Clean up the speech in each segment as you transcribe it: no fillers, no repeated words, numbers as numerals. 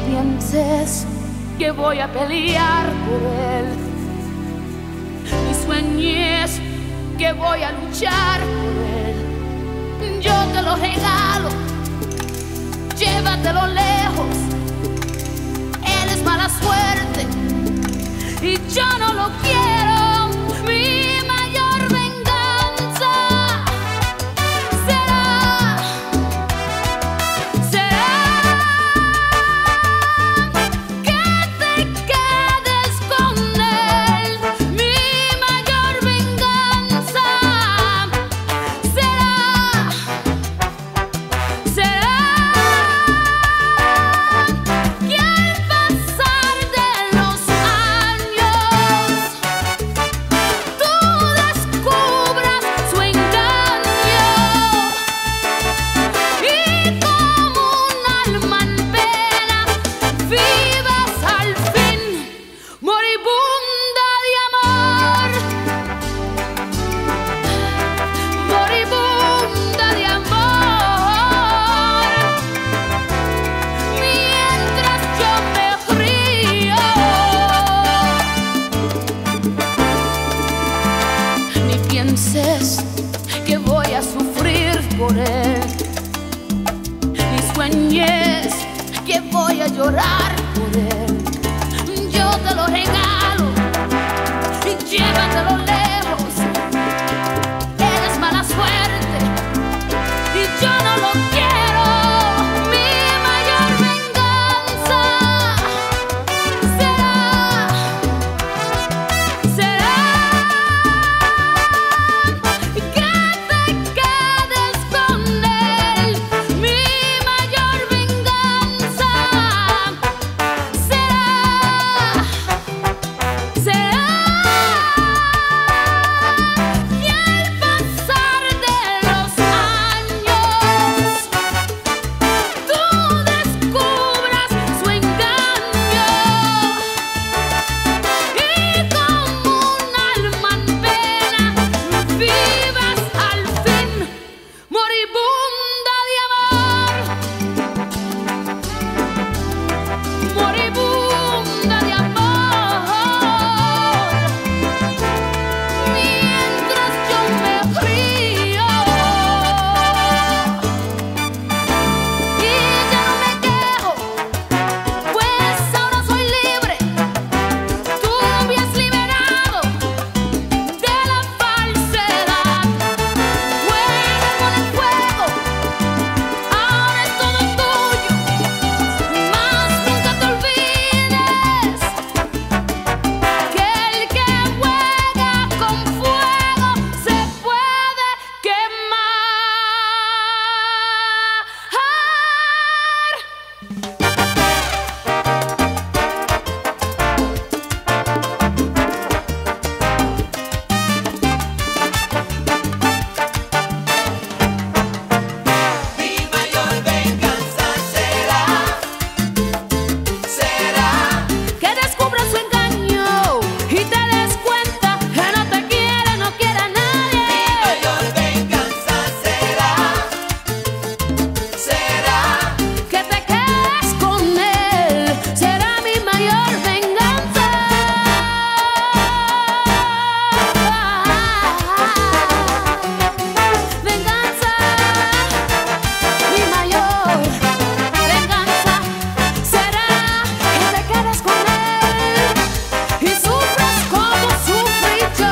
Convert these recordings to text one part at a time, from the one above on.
pienses que voy a pelear por él, ni sueñes que voy a luchar por él. Yo te lo regalo, llévatelo lejos. Él es mala suerte y yo no lo quiero. Mi mayor venganza será que te quedes con él. Mi mayor venganza será que al pasar de los años tú descubras su engaño y como un alma en pena vivas al fin moribunda de amor, moribunda de amor, mientras yo me río. Ni pienses que voy a sufrir por él, ni sueñes que voy a llorar por él. Yo te lo regalo y llévatelo lejos. Él es mala suerte y yo no lo quiero. Mi mayor venganza será que te quedes con él. Mi mayor venganza será que al pasar de los años tú descubras su engaño y como un alma en pena vivas al fin moribunda de amor, moribunda de amor, mientras yo me río. Y ya no me quejo, pues ahora soy libre. Tú me has liberado de la falsedad. Juega con el fuego, ahora es todo tuyo. Mas nunca te olvides que el que juega con fuego se puede quemar. Mi mayor venganza será Que descubras su engaño y te des cuenta que no te quiere, no quiere a mi nadie. mayor venganza será Que te quedes con él será mi mayor venganza. Venganza, mi mayor venganza será que te quedes con él y sufras como sufrí yo.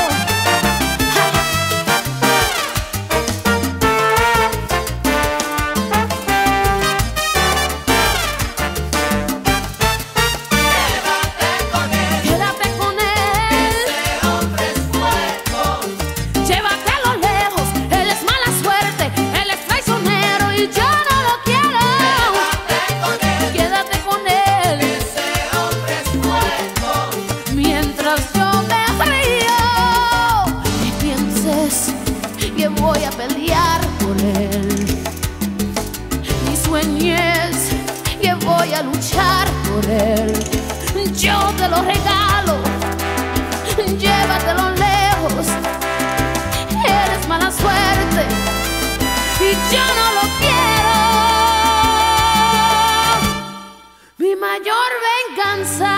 Quédate con él. Quédate con él, Ese hombre es fuego. llévatelo lejos. Él es mala suerte, él es traicionero y yo no lo quiero. Quédate con él. Quédate con él, Ese hombre es fuego. mientras yo me río. Ni pienses que voy a pelear por él, ni sueñes que voy a luchar por él. Yo te lo regalo, llévatelo lejos. Eres mala suerte y yo no lo quiero. Mi mayor venganza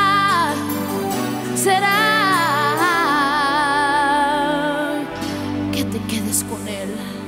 será que te quedes con él.